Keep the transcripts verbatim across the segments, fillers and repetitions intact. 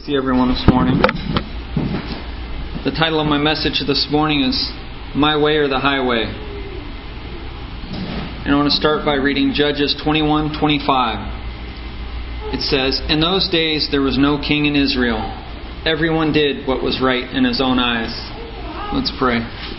See everyone this morning. The title of my message this morning is My Way or the Highway. And I want to start by reading Judges twenty-one twenty-five. It says, "In those days there was no king in Israel. Everyone did what was right in his own eyes." Let's pray.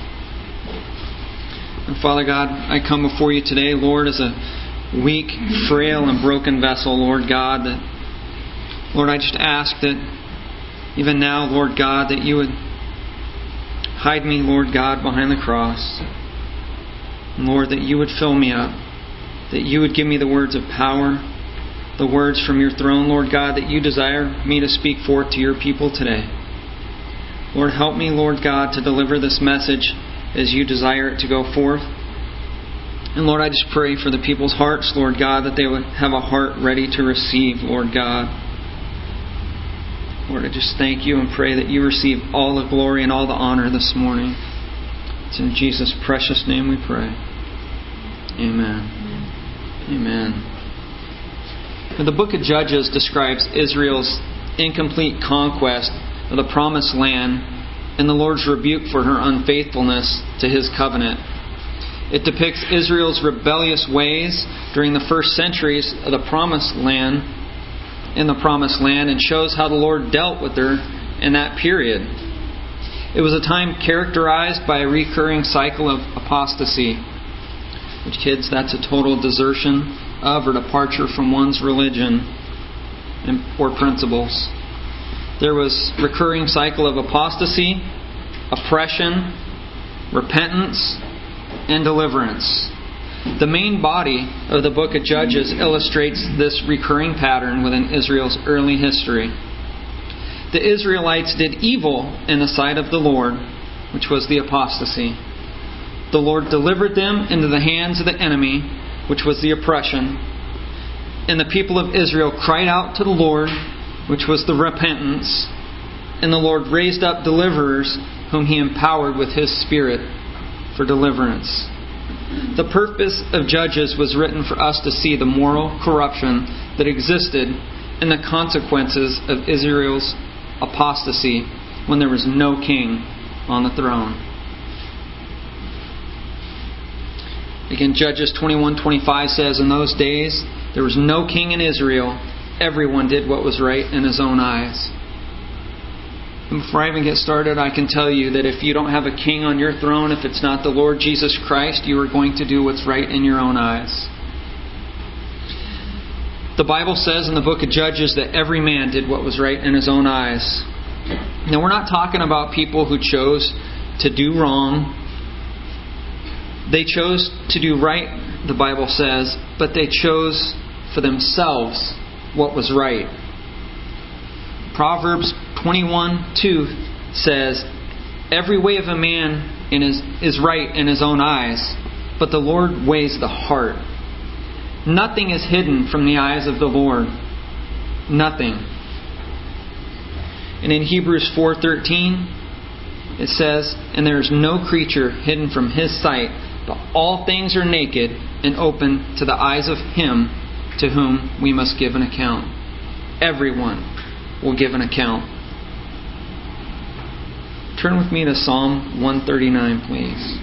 And Father God, I come before you today, Lord, as a weak, frail, and broken vessel, Lord God, that Lord, I just ask that even now, Lord God, that you would hide me, Lord God, behind the cross. And Lord, that you would fill me up. That you would give me the words of power, the words from your throne, Lord God, that you desire me to speak forth to your people today. Lord, help me, Lord God, to deliver this message as you desire it to go forth. And Lord, I just pray for the people's hearts, Lord God, that they would have a heart ready to receive, Lord God. Lord, I just thank you and pray that you receive all the glory and all the honor this morning. It's in Jesus' precious name we pray. Amen. Amen. Now, the book of Judges describes Israel's incomplete conquest of the promised land and the Lord's rebuke for her unfaithfulness to His covenant. It depicts Israel's rebellious ways during the first centuries of the promised land in the promised land and shows how the Lord dealt with her in that period. It was a time characterized by a recurring cycle of apostasy, which, kids, that's a total desertion of or departure from one's religion and or principles. There was recurring cycle of apostasy, oppression, repentance, and deliverance. The main body of the book of Judges illustrates this recurring pattern within Israel's early history. The Israelites did evil in the sight of the Lord, which was the apostasy. The Lord delivered them into the hands of the enemy, which was the oppression. And the people of Israel cried out to the Lord, which was the repentance. And the Lord raised up deliverers whom He empowered with His Spirit for deliverance. The purpose of Judges was written for us to see the moral corruption that existed and the consequences of Israel's apostasy when there was no king on the throne. Again, Judges twenty-one twenty-five says, "In those days there was no king in Israel. Everyone did what was right in his own eyes." And before I even get started, I can tell you that if you don't have a king on your throne, if it's not the Lord Jesus Christ, you are going to do what's right in your own eyes. The Bible says in the book of Judges that every man did what was right in his own eyes. Now, we're not talking about people who chose to do wrong. They chose to do right, the Bible says, but they chose for themselves what was right. Proverbs twenty-one two says, "Every way of a man in his, is right in his own eyes, but the Lord weighs the heart." Nothing is hidden from the eyes of the Lord. Nothing. And in Hebrews four thirteen, it says, "And there is no creature hidden from His sight, but all things are naked and open to the eyes of Him to whom we must give an account." Everyone will give an account. Turn with me to Psalm one thirty-nine, please.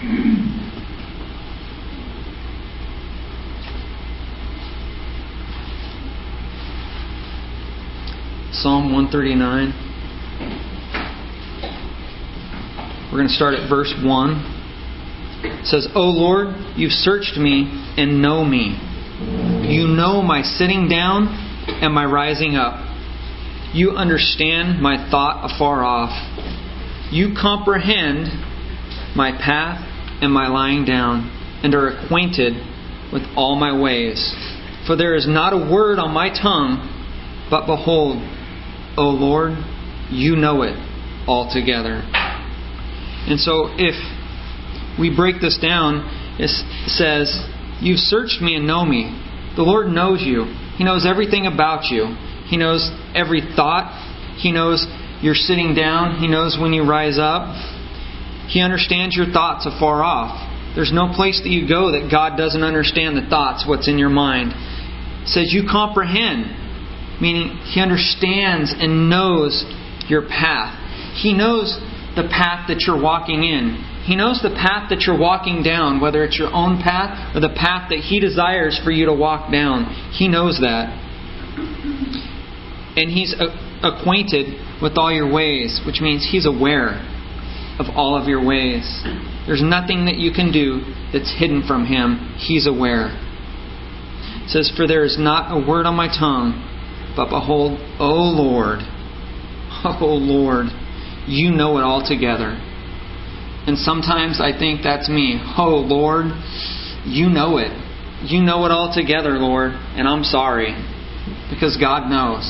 Psalm one thirty-nine. We're going to start at verse one. It says, "O Lord, you've searched me and know me. You know my sitting down and my rising up. You understand my thought afar off. You comprehend my path and my lying down, and are acquainted with all my ways. For there is not a word on my tongue, but behold, O Lord, you know it altogether." And so if we break this down, it says, "You've searched me and know me." The Lord knows you. He knows everything about you. He knows every thought. He knows you're sitting down. He knows when you rise up. He understands your thoughts afar off. There's no place that you go that God doesn't understand the thoughts, what's in your mind. It says you comprehend. meaning He understands and knows your path. He knows the path that you're walking in. He knows the path that you're walking down, whether it's your own path or the path that He desires for you to walk down. He knows that. And He's acquainted with all your ways, which means He's aware of all of your ways. There's nothing that you can do that's hidden from Him. He's aware. It says, "For there is not a word on my tongue, but behold, O Lord, O Lord, You know it all together." And sometimes I think that's me. Oh Lord, You know it. You know it all together, Lord. And I'm sorry. Because God knows.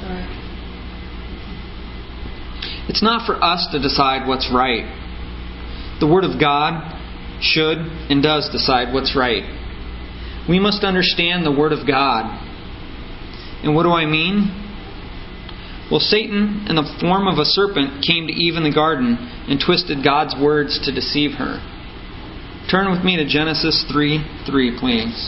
It's not for us to decide what's right. The Word of God should and does decide what's right. We must understand the Word of God. And what do I mean? Well, Satan, in the form of a serpent, came to Eve in the garden and twisted God's words to deceive her. Turn with me to Genesis three three, please.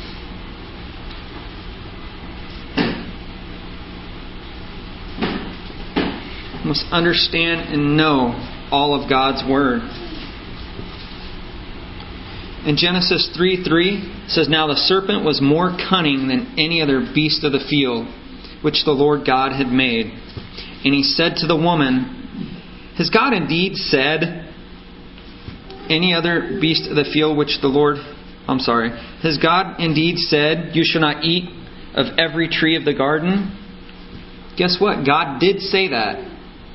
We must understand and know all of God's Word. In Genesis three three, it says, "Now the serpent was more cunning than any other beast of the field, which the Lord God had made. And he said to the woman, Has God indeed said, any other beast of the field which the Lord... I'm sorry. Has God indeed said, you shall not eat of every tree of the garden? Guess what? God did say that.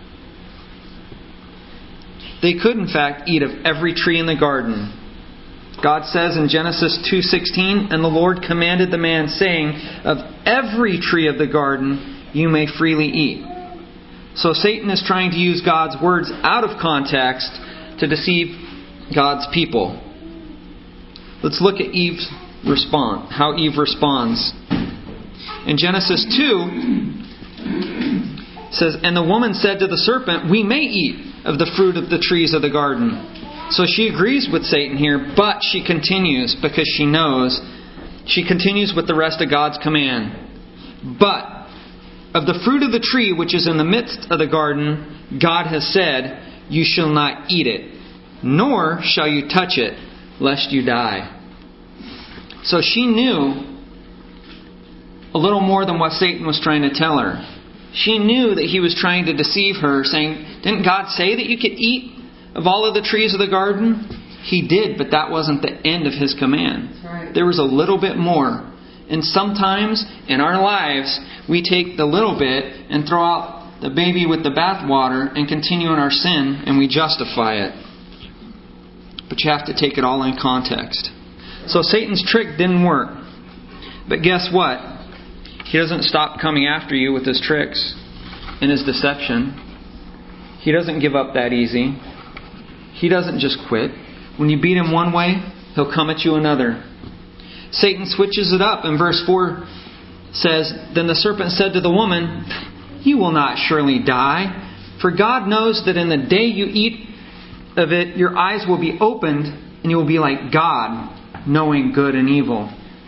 They could in fact eat of every tree in the garden. God says in Genesis two sixteen, "And the Lord commanded the man, saying, Of every tree of the garden you may freely eat." So Satan is trying to use God's words out of context to deceive God's people. Let's look at Eve's response, how Eve responds. In Genesis two, it says, "And the woman said to the serpent, We may eat of the fruit of the trees of the garden." So she agrees with Satan here, but she continues because she knows. She continues with the rest of God's command. "But of the fruit of the tree which is in the midst of the garden, God has said, You shall not eat it, nor shall you touch it, lest you die." So she knew a little more than what Satan was trying to tell her. She knew that he was trying to deceive her, saying, "Didn't God say that you could eat of all of the trees of the garden?" He did, but that wasn't the end of His command. Right. There was a little bit more. And sometimes in our lives, we take the little bit and throw out the baby with the bathwater and continue in our sin, and we justify it. But you have to take it all in context. So Satan's trick didn't work. But guess what? He doesn't stop coming after you with his tricks and his deception. He doesn't give up that easy. He doesn't just quit. When you beat him one way, he'll come at you another. Satan switches it up. In verse four says, "Then the serpent said to the woman, You will not surely die, for God knows that in the day you eat of it, your eyes will be opened, and you will be like God, knowing good and evil."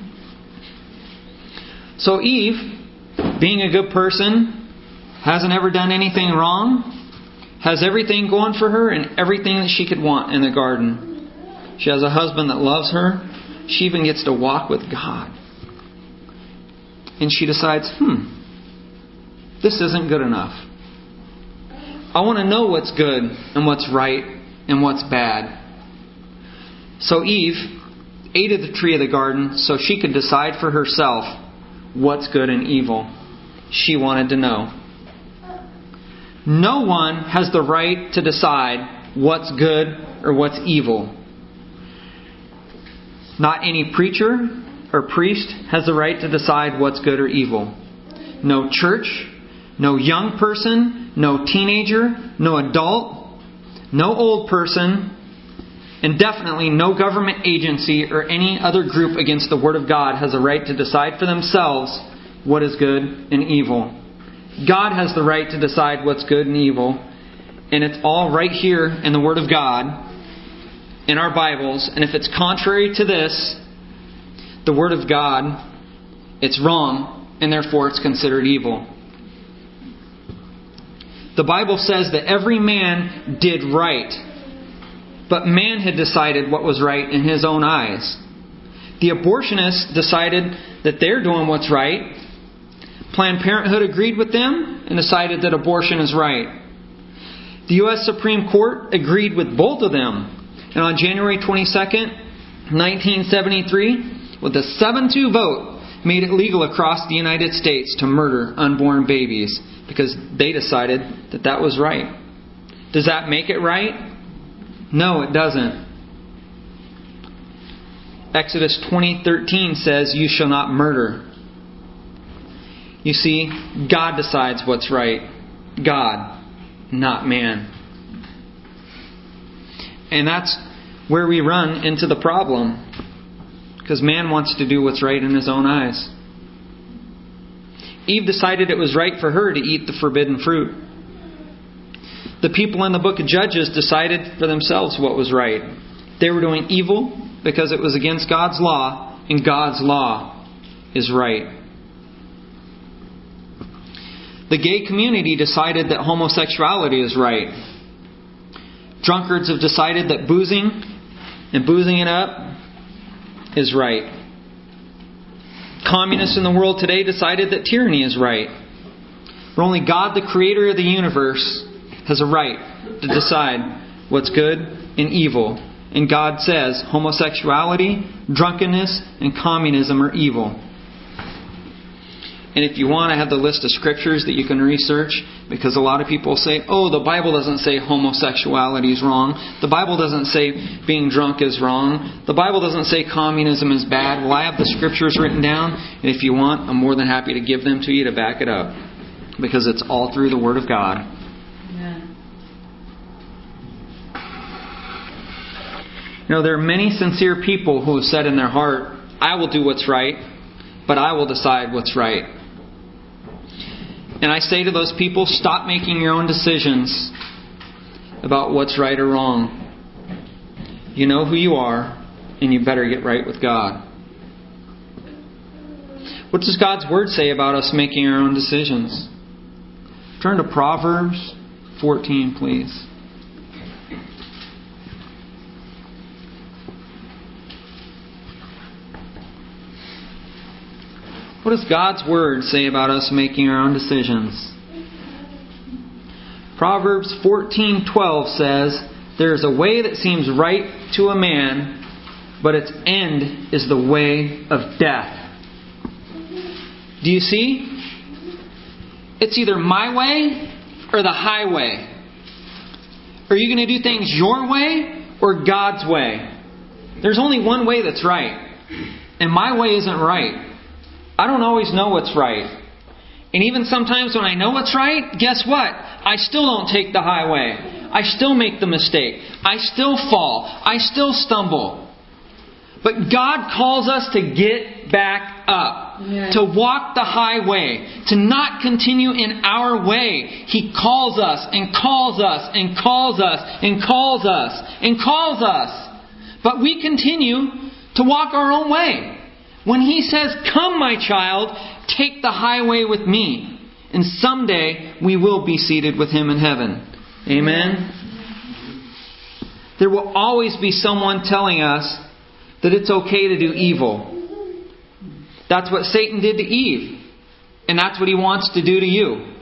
So Eve, being a good person, hasn't ever done anything wrong, has everything going for her and everything that she could want in the garden. She has a husband that loves her. She even gets to walk with God. And she decides, hmm, this isn't good enough. I want to know what's good and what's right and what's bad. So Eve ate of the tree of the garden so she could decide for herself what's good and evil. She wanted to know. No one has the right to decide what's good or what's evil. Not any preacher or priest has the right to decide what's good or evil. No church, no young person, no teenager, no adult, no old person, and definitely no government agency or any other group against the Word of God has a right to decide for themselves what is good and evil. God has the right to decide what's good and evil. And it's all right here in the Word of God, in our Bibles. And if it's contrary to this, the Word of God, it's wrong and therefore it's considered evil. The Bible says that every man did right, but man had decided what was right in his own eyes. The abortionists decided that they're doing what's right. Planned Parenthood agreed with them and decided that abortion is right. The U S Supreme Court agreed with both of them. And on January twenty-second, nineteen seventy-three, with a seven two vote, made it legal across the United States to murder unborn babies because they decided that that was right. Does that make it right? No, it doesn't. Exodus twenty thirteen says, "You shall not murder." You see, God decides what's right. God, not man. And that's where we run into the problem. Because man wants to do what's right in his own eyes. Eve decided it was right for her to eat the forbidden fruit. The people in the book of Judges decided for themselves what was right. They were doing evil because it was against God's law, and God's law is right. The gay community decided that homosexuality is right. Drunkards have decided that boozing and boozing it up is right. Communists in the world today decided that tyranny is right. But only God, the creator of the universe, has a right to decide what's good and evil. And God says homosexuality, drunkenness, and communism are evil. And if you want, I have the list of scriptures that you can research, because a lot of people say, oh, the Bible doesn't say homosexuality is wrong. The Bible doesn't say being drunk is wrong. The Bible doesn't say communism is bad. Well, I have the scriptures written down, and if you want, I'm more than happy to give them to you to back it up, because it's all through the Word of God. Amen. You know, there are many sincere people who have said in their heart, I will do what's right, but I will decide what's right. And I say to those people, stop making your own decisions about what's right or wrong. You know who you are, and you better get right with God. What does God's Word say about us making our own decisions? Turn to Proverbs fourteen, please. What does God's Word say about us making our own decisions? Proverbs fourteen twelve says, there is a way that seems right to a man, but its end is the way of death. Do you see? It's either my way or the highway. Are you going to do things your way or God's way? There's only one way that's right. And my way isn't right. I don't always know what's right. And even sometimes when I know what's right, guess what? I still don't take the highway. I still make the mistake. I still fall. I still stumble. But God calls us to get back up. Yeah. To walk the highway. To not continue in our way. He calls us and calls us and calls us and calls us and calls us. But we continue to walk our own way. When He says, come my child, take the highway with me. And someday we will be seated with Him in heaven. Amen? There will always be someone telling us that it's okay to do evil. That's what Satan did to Eve. And that's what he wants to do to you.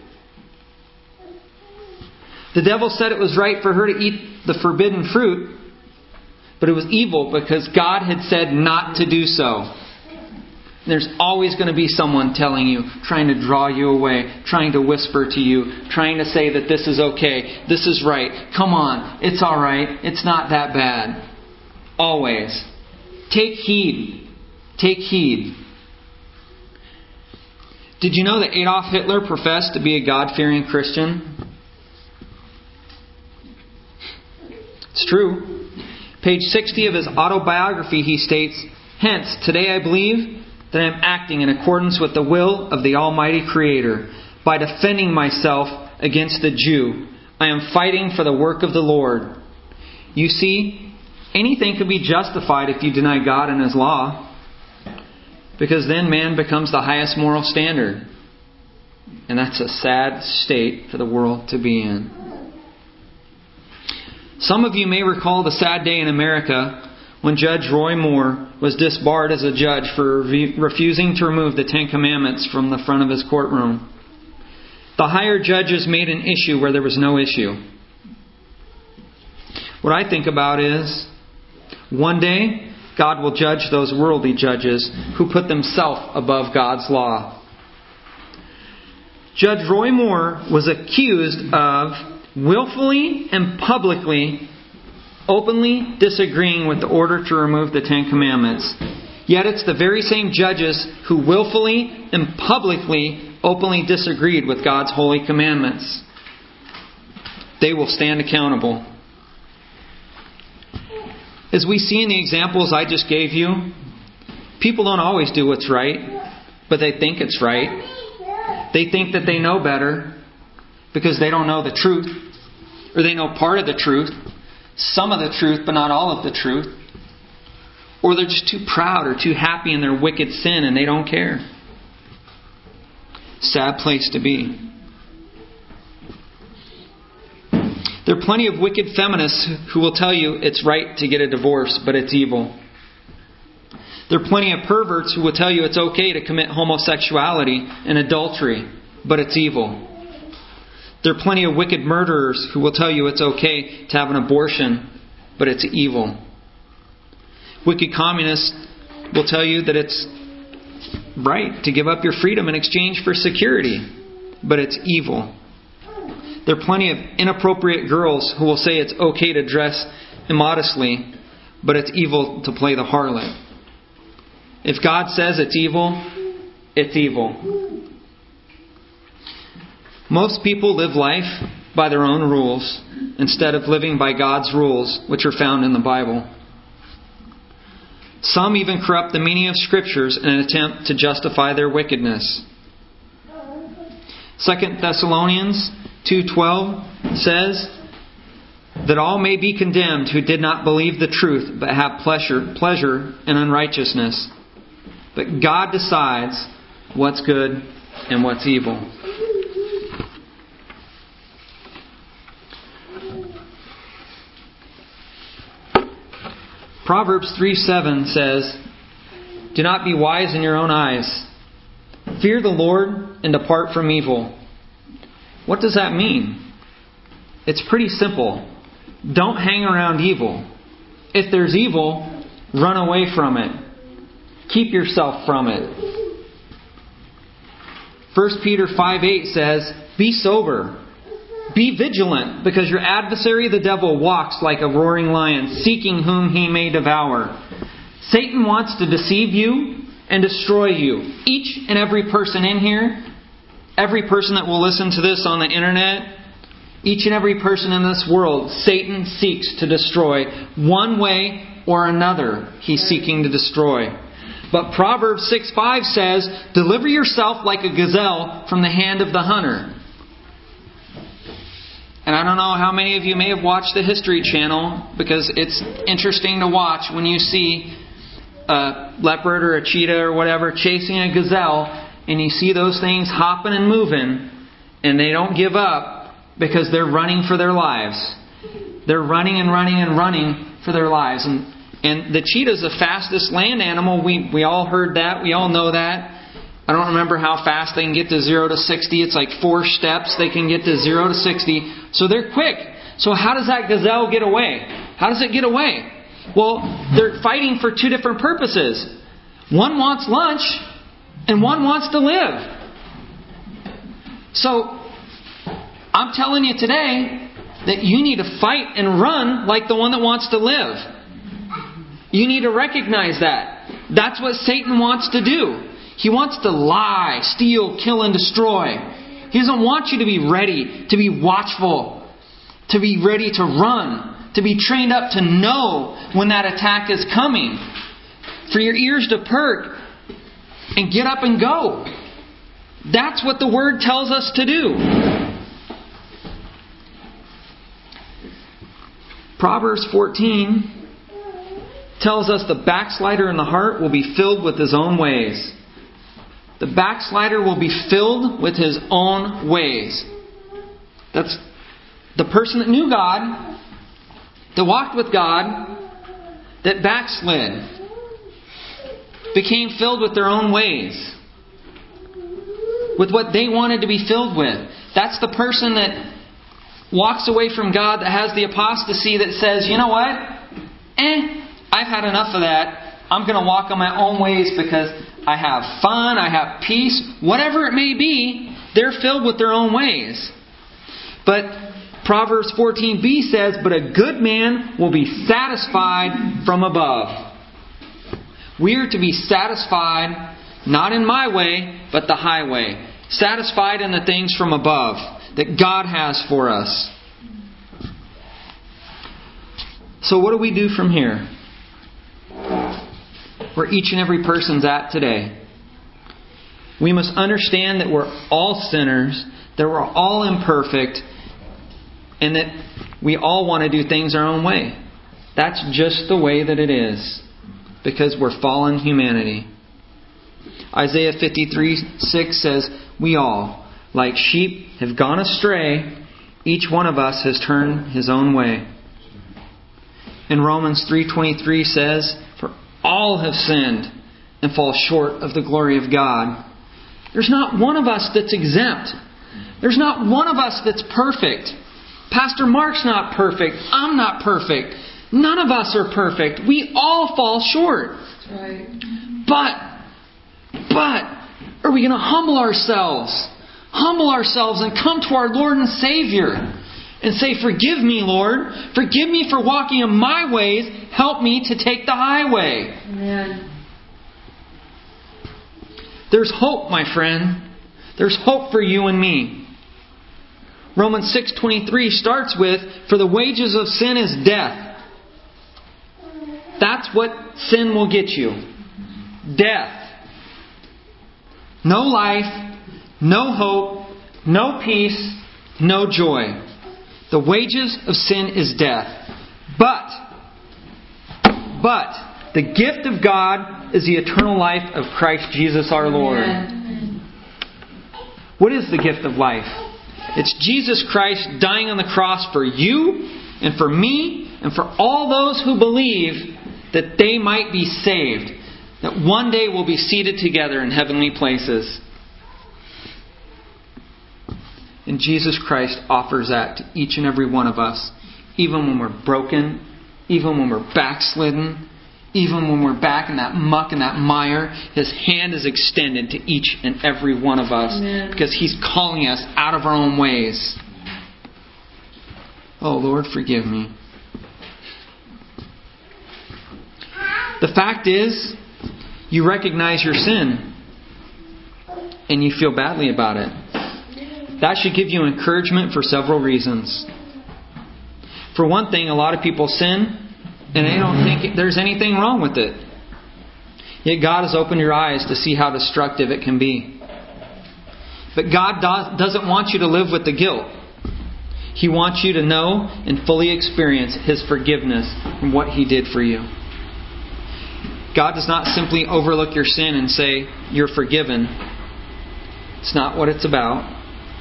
The devil said it was right for her to eat the forbidden fruit, but it was evil because God had said not to do so. There's always going to be someone telling you, trying to draw you away, trying to whisper to you, trying to say that this is okay, this is right, come on, it's alright, it's not that bad. Always. Take heed. Take heed. Did you know that Adolf Hitler professed to be a God-fearing Christian? It's true. Page sixty of his autobiography, he states, hence, today I believe that I am acting in accordance with the will of the Almighty Creator. By defending myself against the Jew, I am fighting for the work of the Lord. You see, anything can be justified if you deny God and His law. because then man becomes the highest moral standard. And that's a sad state for the world to be in. Some of you may recall the sad day in America when Judge Roy Moore was disbarred as a judge for re- refusing to remove the Ten Commandments from the front of his courtroom. The higher judges made an issue where there was no issue. What I think about is, one day, God will judge those worldly judges who put themselves above God's law. Judge Roy Moore was accused of willfully and publicly, openly disagreeing with the order to remove the Ten Commandments. Yet it's the very same judges who willfully and publicly, openly disagreed with God's holy commandments. They will stand accountable. As we see in the examples I just gave you, people don't always do what's right, but they think it's right. They think that they know better because they don't know the truth, or they know part of the truth, some of the truth, but not all of the truth. Or they're just too proud or too happy in their wicked sin and they don't care. Sad place to be. There are plenty of wicked feminists who will tell you it's right to get a divorce, but it's evil. There are plenty of perverts who will tell you it's okay to commit homosexuality and adultery, but it's evil. There are plenty of wicked murderers who will tell you it's okay to have an abortion, but it's evil. Wicked communists will tell you that it's right to give up your freedom in exchange for security, but it's evil. There are plenty of inappropriate girls who will say it's okay to dress immodestly, but it's evil to play the harlot. If God says it's evil, it's evil. Most people live life by their own rules instead of living by God's rules, which are found in the Bible. Some even corrupt the meaning of Scriptures in an attempt to justify their wickedness. Second Thessalonians two twelve says that all may be condemned who did not believe the truth but have pleasure, pleasure in unrighteousness. But God decides what's good and what's evil. Proverbs three seven says, "Do not be wise in your own eyes. Fear the Lord and depart from evil." What does that mean? It's pretty simple. Don't hang around evil. If there's evil, run away from it. Keep yourself from it. First Peter five eight says, "Be sober. Be vigilant, because your adversary the devil walks like a roaring lion, seeking whom he may devour." Satan wants to deceive you and destroy you. Each and every person in here, every person that will listen to this on the internet, each and every person in this world, Satan seeks to destroy. One way or another, he's seeking to destroy. But Proverbs six five says, "Deliver yourself like a gazelle from the hand of the hunter." And I don't know how many of you may have watched the History Channel, because it's interesting to watch when you see a leopard or a cheetah or whatever chasing a gazelle, and you see those things hopping and moving, and they don't give up because they're running for their lives. They're running and running and running for their lives. And and the cheetah is the fastest land animal. We we all heard that. We all know that. I don't remember how fast they can get to zero to sixty. It's like four steps they can get to zero to sixty. So they're quick. So how does that gazelle get away? How does it get away? Well, they're fighting for two different purposes. One wants lunch and one wants to live. So I'm telling you today that you need to fight and run like the one that wants to live. You need to recognize that. That's what Satan wants to do. He wants to lie, steal, kill, and destroy. He doesn't want you to be ready, to be watchful, to be ready to run, to be trained up to know when that attack is coming. For your ears to perk and get up and go. That's what the Word tells us to do. Proverbs fourteen tells us the backslider in the heart will be filled with his own ways. The backslider will be filled with his own ways. That's the person that knew God, that walked with God, that backslid, became filled with their own ways, with what they wanted to be filled with. That's the person that walks away from God, that has the apostasy, that says, you know what? Eh, I've had enough of that. I'm going to walk on my own ways because I have fun, I have peace, whatever it may be. They're filled with their own ways. But Proverbs fourteen b says, but a good man will be satisfied from above. We are to be satisfied, not in my way, but the highway. Satisfied in the things from above that God has for us. So what do we do from here? Where each and every person's at today. We must understand that we're all sinners, that we're all imperfect, and that we all want to do things our own way. That's just the way that it is, because we're fallen humanity. Isaiah fifty-three six says, we all, like sheep, have gone astray. Each one of us has turned his own way. And Romans three twenty-three says, for all have sinned and fall short of the glory of God. There's not one of us that's exempt. There's not one of us that's perfect. Pastor Mark's not perfect. I'm not perfect. None of us are perfect. We all fall short. That's right. But, but, are we going to humble ourselves? Humble ourselves and come to our Lord and Savior and say, forgive me, Lord. Forgive me for walking in my ways. Help me to take the highway. Amen. There's hope, my friend. There's hope for you and me. Romans six twenty-three starts with, for the wages of sin is death. That's what sin will get you. Death. No life, no hope, no peace, no joy. The wages of sin is death. But, but, the gift of God is the eternal life of Christ Jesus our Lord. Amen. What is the gift of life? It's Jesus Christ dying on the cross for you and for me and for all those who believe that they might be saved. That one day we'll be seated together in heavenly places. And Jesus Christ offers that to each and every one of us. Even when we're broken, even when we're backslidden, even when we're back in that muck and that mire, His hand is extended to each and every one of us. Amen. Because He's calling us out of our own ways. Oh Lord, forgive me. The fact is, you recognize your sin and you feel badly about it. That should give you encouragement for several reasons. For one thing, a lot of people sin and they don't think there's anything wrong with it. Yet God has opened your eyes to see how destructive it can be. But God doesn't want you to live with the guilt. He wants you to know and fully experience His forgiveness from what He did for you. God does not simply overlook your sin and say, you're forgiven. It's not what it's about.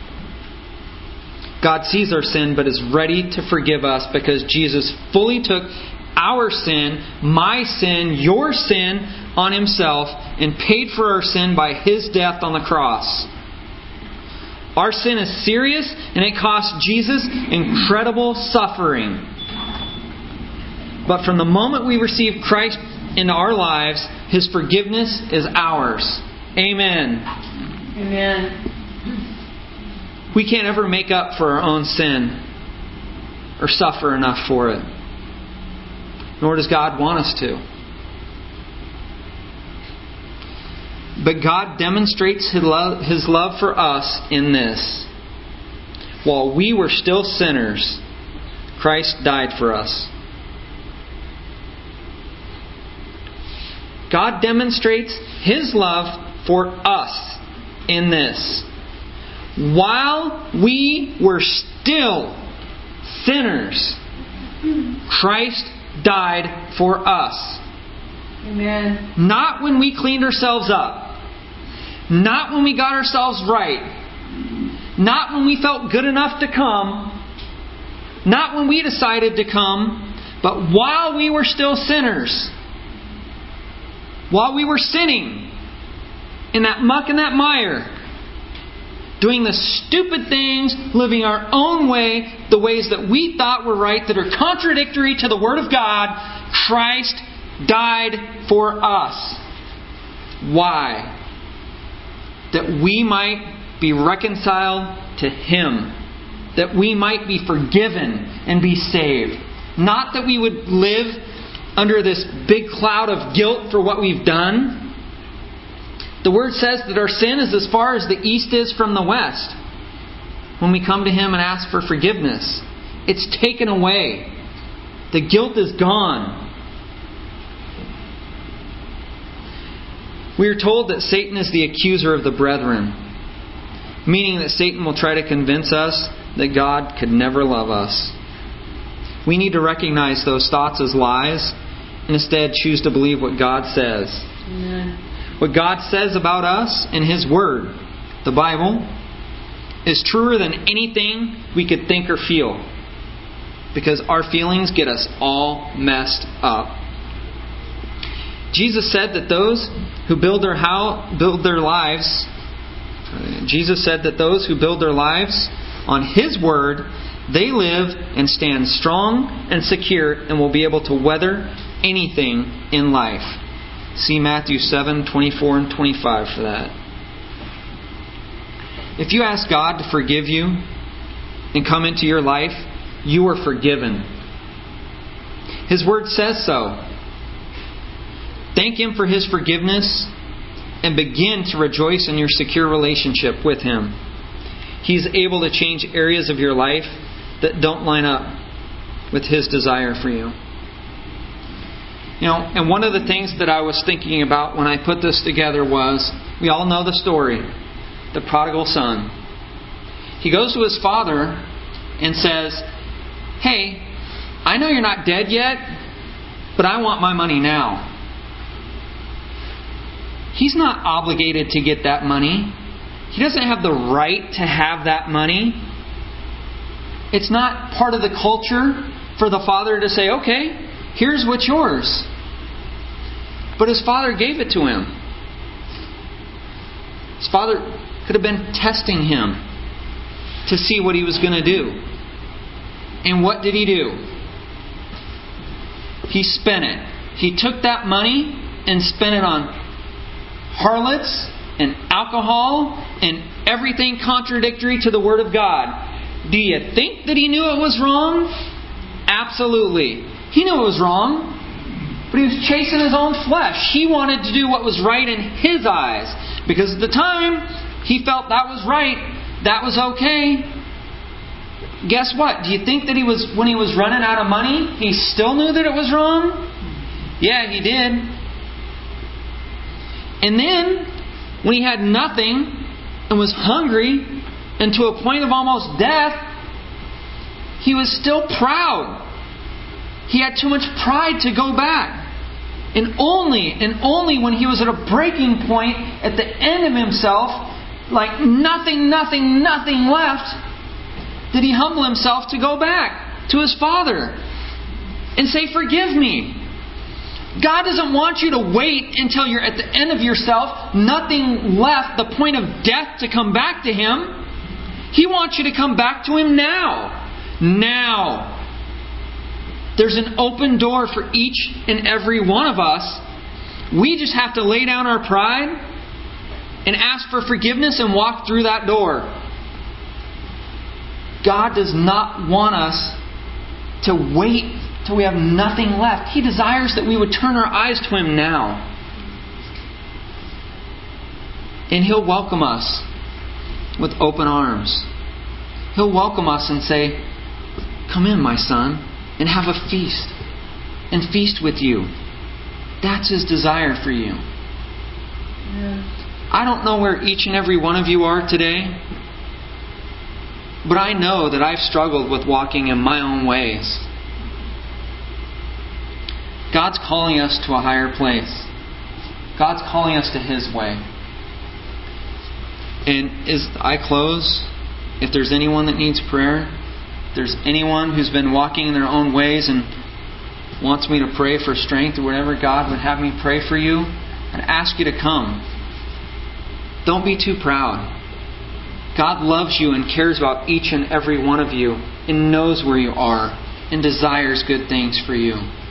God sees our sin but is ready to forgive us because Jesus fully took our sin, my sin, your sin on Himself and paid for our sin by His death on the cross. Our sin is serious and it cost Jesus incredible suffering. But from the moment we receive Christ into our lives, His forgiveness is ours. Amen. Amen. We can't ever make up for our own sin or suffer enough for it. Nor does God want us to. But God demonstrates His love, His love for us in this. While we were still sinners, Christ died for us. God demonstrates His love for us in this. While we were still sinners, Christ died for us. Amen. Not when we cleaned ourselves up. Not when we got ourselves right. Not when we felt good enough to come. Not when we decided to come. But while we were still sinners. While we were sinning in that muck and that mire. Doing the stupid things, living our own way, the ways that we thought were right, that are contradictory to the Word of God, Christ died for us. Why? That we might be reconciled to Him. That we might be forgiven and be saved. Not that we would live under this big cloud of guilt for what we've done. The Word says that our sin is as far as the east is from the west. When we come to Him and ask for forgiveness, it's taken away. The guilt is gone. We are told that Satan is the accuser of the brethren, meaning that Satan will try to convince us that God could never love us. We need to recognize those thoughts as lies and instead choose to believe what God says. Amen. What God says about us in His Word, the Bible, is truer than anything we could think or feel. Because our feelings get us all messed up. Jesus said that those who build their house, build their lives, Jesus said that those who build their lives on His Word, they live and stand strong and secure and will be able to weather anything in life. See Matthew seven, twenty-four and twenty-five for that. If you ask God to forgive you and come into your life, you are forgiven. His Word says so. Thank Him for His forgiveness and begin to rejoice in your secure relationship with Him. He's able to change areas of your life that don't line up with His desire for you. You know, and one of the things that I was thinking about when I put this together was, we all know the story, the prodigal son. He goes to his father and says, "Hey, I know you're not dead yet, but I want my money now." He's not obligated to get that money. He doesn't have the right to have that money. It's not part of the culture for the father to say, "Okay, here's what's yours." But his father gave it to him. His father could have been testing him to see what he was going to do. And what did he do? He spent it. He took that money and spent it on harlots and alcohol and everything contradictory to the Word of God. Do you think that he knew it was wrong? Absolutely. He knew it was wrong. But he was chasing his own flesh. He wanted to do what was right in his eyes. Because at the time, he felt that was right. That was okay. Guess what? Do you think that he was, when he was running out of money, he still knew that it was wrong? Yeah, he did. And then, when he had nothing and was hungry and to a point of almost death, he was still proud. He had too much pride to go back. And only, and only when he was at a breaking point, at the end of himself, like nothing, nothing, nothing left, did he humble himself to go back to his father and say, "Forgive me." God doesn't want you to wait until you're at the end of yourself, nothing left, the point of death, to come back to Him. He wants you to come back to Him now. Now. There's an open door for each and every one of us. We just have to lay down our pride and ask for forgiveness and walk through that door. God does not want us to wait till we have nothing left. He desires that we would turn our eyes to Him now. And He'll welcome us with open arms. He'll welcome us and say, "Come in, my son, and have a feast. And feast with you." That's His desire for you. Yeah. I don't know where each and every one of you are today. But I know that I've struggled with walking in my own ways. God's calling us to a higher place. God's calling us to His way. And as I close, if there's anyone that needs prayer, if there's anyone who's been walking in their own ways and wants me to pray for strength or whatever, God would have me pray for you, and ask you to come. Don't be too proud. God loves you and cares about each and every one of you and knows where you are and desires good things for you.